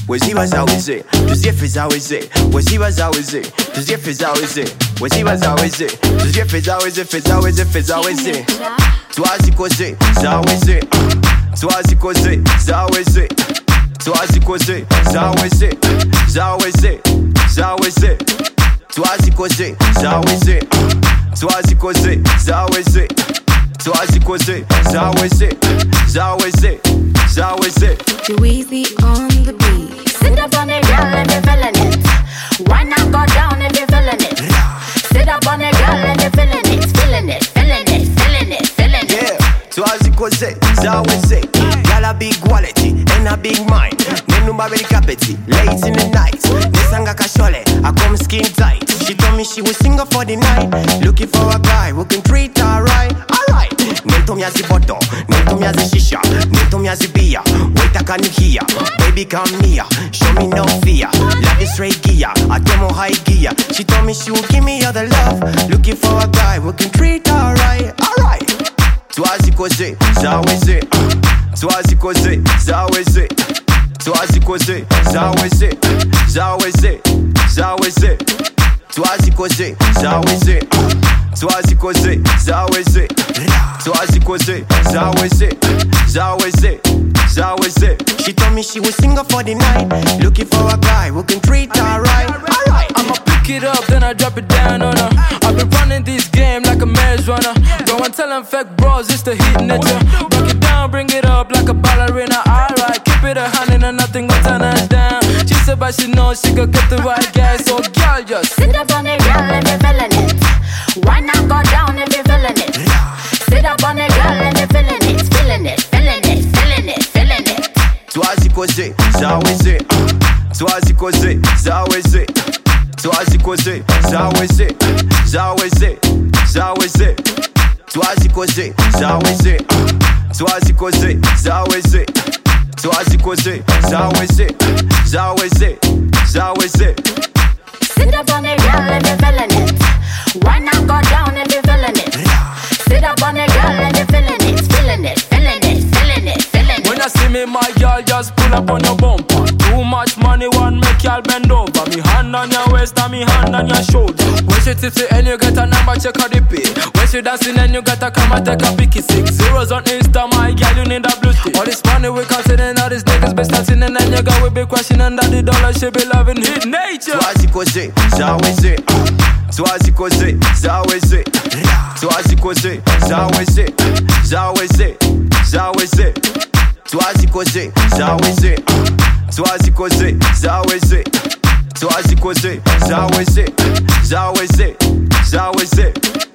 Wazee, tuzife za wazee. Waziba za wazee, tuzife za wazee. Waziba za wazee, tuzife za wazee. Feza wazee. Twazikoze za wazee. Twazikoze za wazee. Twazikoze za wazee. Za wazee. Twazikoze za wazee. Twazikoze za wazee. Twazikoze za wazee. Za wazee. Too easy on the beat. Sit up on it, girl, if you're feeling it. Why not go down if you're feeling it? Sit up on it, girl, if you're feeling it. Feeling it. Yeah, twazikoze za wazee. Got a big quality and a big mind. Nenumba very capity, late in the night. Nesanga kashole, I come skin tight. She told me she was single for the night. Looking for a guy who can treat her right. Alright. Nentomiazi boto, nentomiazi shisha, nentomiazi beer. Wait, can you hear? Baby, come near. Show me no fear. Love is straight gear. I demo high gear. She told me she would give me all the love. Looking for a guy who can treat her right. Alright. Twazikoze za wazee. Twazikoze za wazee. Twazikoze za wazee. Za wazee. Twazikoze za wazee. Twazikoze za wazee. Twazikoze za wazee. She told me she was single for the night. Looking for a guy who can treat her right. Alright. I'ma pick it up, then I drop it down on her. I've been running this game like a maze runner. Go and tell them fake bros, it's the hit nature. Break it down, bring it up like a ballerina. Alright, keep it 100 and nothing but turn us down. She said but she knows she could get the right guy. So girl, just sit up on it, girl, if you're feeling it. Why not go down if you're feeling it? Sit up on it, girl, if you're feeling it. Feeling it. Twazikoze za wazee. Twazikoze za wazee. Twazikoze za wazee. Twazikoze za wazee. Twazikoze za wazee. Twazikoze za wazee. Sit up on it, girl, if you're feeling it. Why not go down if you're feeling it? Sit up on it, girl, if you're feeling it. Feeling it. When you see me, my girl, just pull up on your bumper. Too much money, one make y'all bend over. Me hand on your waist and me hand on your shoulder. When she tipsy and you get a number, check her the pay. When she dancing and you gotta come and take a picky. 6 zeros on Insta, my girl, you need a blue stick. All this money we considering, all these niggas be starting. And then you got we be crashing under the dollar. She be loving hit nature. Twazikoze za wazee. Twazikoze za wazee. Twazikoze za wazee. Twazikoze za wazee. Twazikoze za wazee. Twazikoze za wazee.